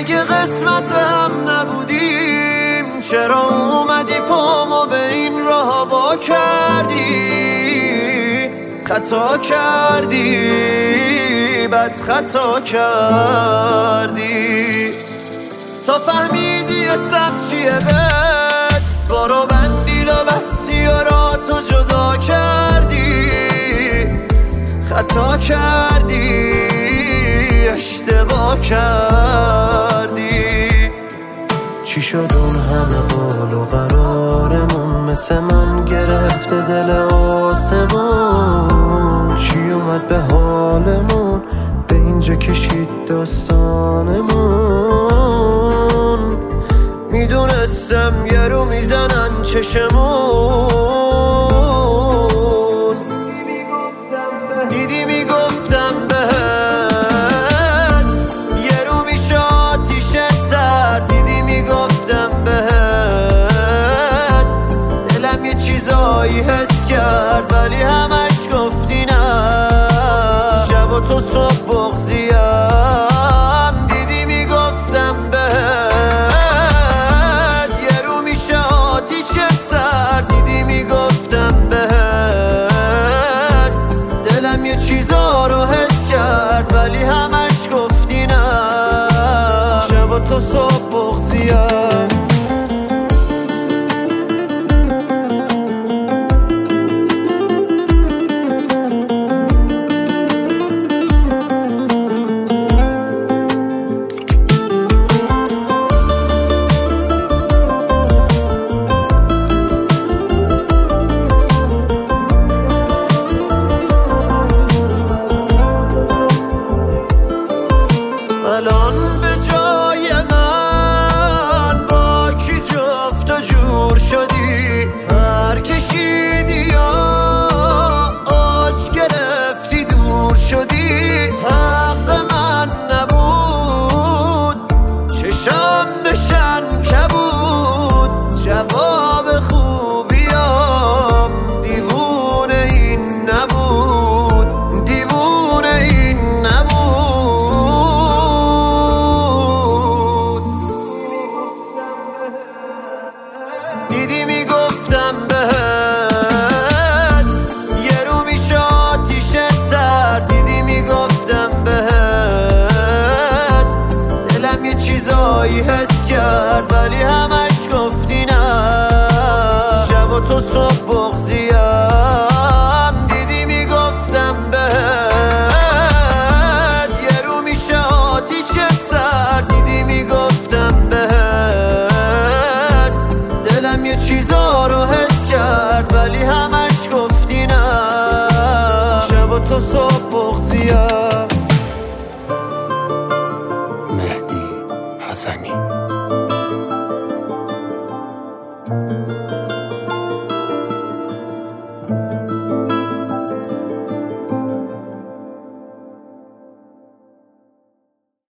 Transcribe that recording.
اگه قسمت هم نبودیم چرا اومدی پامو به این راه با کردی؟ خطا کردی، بد خطا کردی تا فهمیدی اسم چیه بد بارو بندی و بستی و را تو جدا کردی. خطا کردی، اشتباه کردی. چی شد اون همه قول و قرارمون مثل من گرفته دل آسمون؟ چی اومد به حالمون به اینجا کشید داستانمون؟ میدونستم یه رو میزنن چشمون. دیدی میگفتم بهت یه رو میشه آتیشت سرد. دیدی میگفتم بهت دلم یه چیزایی حس کرد ولی همش گفتی نه. شب و تو صبح بغضیم. دیدی میگفتم بهت یه رو میشه آتیشت سرد. دیدی میگفتم بهت دلم یه چیزا رو حس کرد ولی همش گفتی نه. شب و تو صبح بغضیم. الان به جای من با کی جفت و جور شدی؟ هر کشیدی یا آج گرفتی دور شدی. حق من نبود چشم بشن کبود. جواب خوبیام دیوونه این نبود. دیوونه این نبود. دیدی میگفتم بهت یه رو میشه آتیشت سرد. دیدی میگفتم بهت دلم یه چیزایی حس کرد ولی همش گفتی نه. شب و تو صبح بغضیم. دیدی میگفتم بهت یه رو میشه آتیشت سرد. دیدی میگفتم بهت دلم یه چیزا رو حس کرد ولی همش گفتی نه. شب و تو صبح بغضیم. مهدی حسنی.